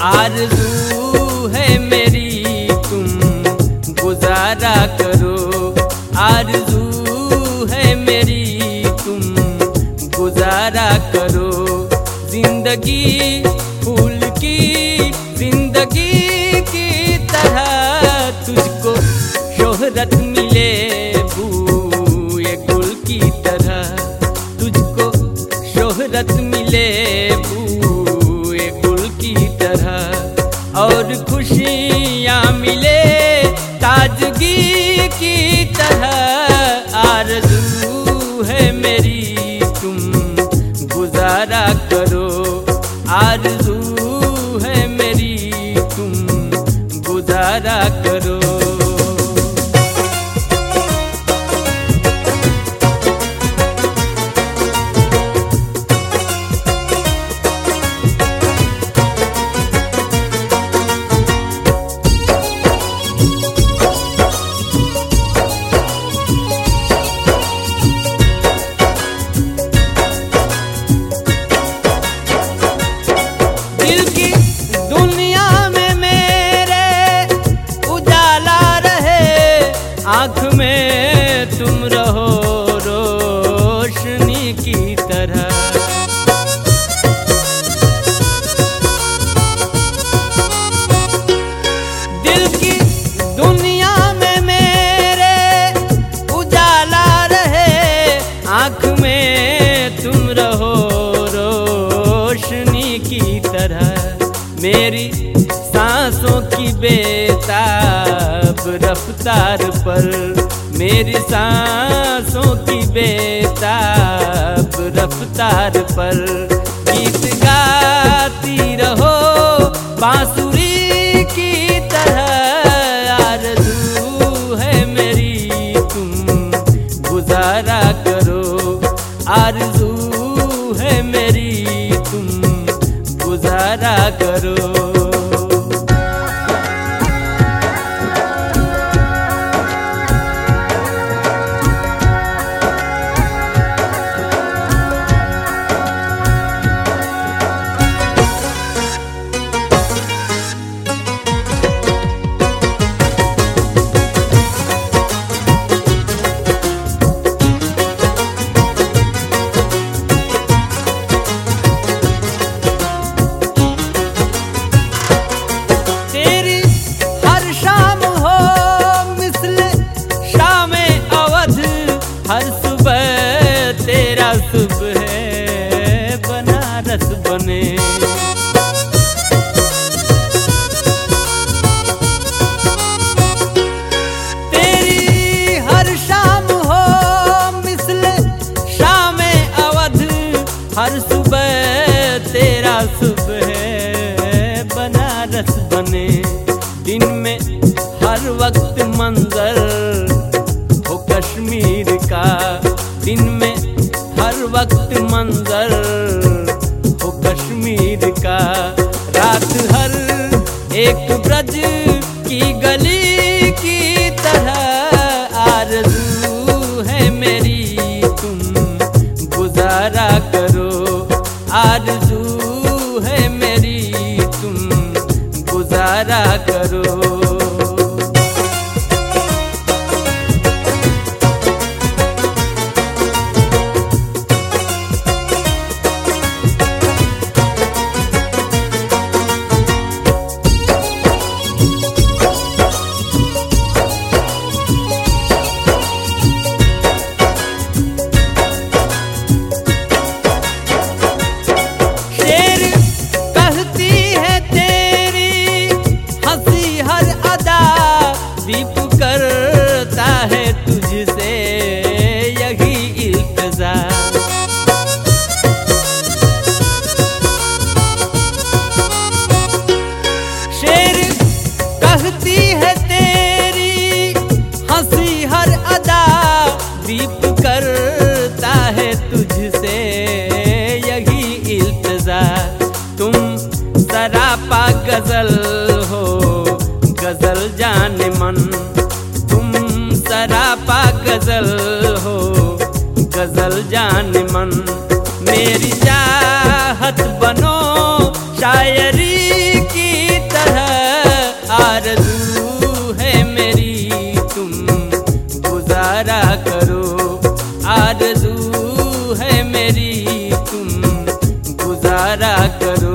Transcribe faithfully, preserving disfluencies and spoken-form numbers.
आरज़ू है मेरी तुम गुजारा करो, आरज़ू है मेरी तुम गुजारा करो। जिंदगी फूल की जिंदगी की तरह तुझको शोहरत मिले बूए गुल की तरह, तुझको शोहरत मिले बूए गुल की तरह। और खुशियाँ मिले ताजगी की तरह। आरज़ू है मेरी तुम गुजारा करो, आरज़ू है मेरी तुम गुजारा करो। आँख में तुम रहो रोशनी की तरह, दिल की दुनिया में मेरे उजाला रहे। आँख में तुम रहो रोशनी की तरह। मेरी सांसों की बेताब रफ्तार पर, मेरी सांसों की बेताब रफ्तार पर गीत गाती रहो बांसुरी की तरह। आरज़ू है मेरी तुम गुजारा करो, आरज़ू है मेरी तुम गुजारा करो। हर सुबह तेरा सुबह है बनारस बने। तेरी हर शाम हो मिसले शाम अवध, हर सुबह तेरा सुबह है बनारस बने। दिन में हर वक्त मंजर हो कश्मीर का, दिन में हर वक्त मंजर हो कश्मीर का। रात हर एक ब्रज की गली की तरह। आरज़ू है मेरी तुम गुजारा करो, आरज़ू है मेरी तुम गुजारा करो। दीप करता है तुझसे यही इल्तिजा। शेर कहती है तेरी हंसी हर अदा, दीप करता है तुझसे यही इल्तिजा। तुम सरापा गजल हो गजल जाने मन, तुम सरापा गजल हो गजल जाने मन। मेरी चाहत बनो शायरी की क्या करूं।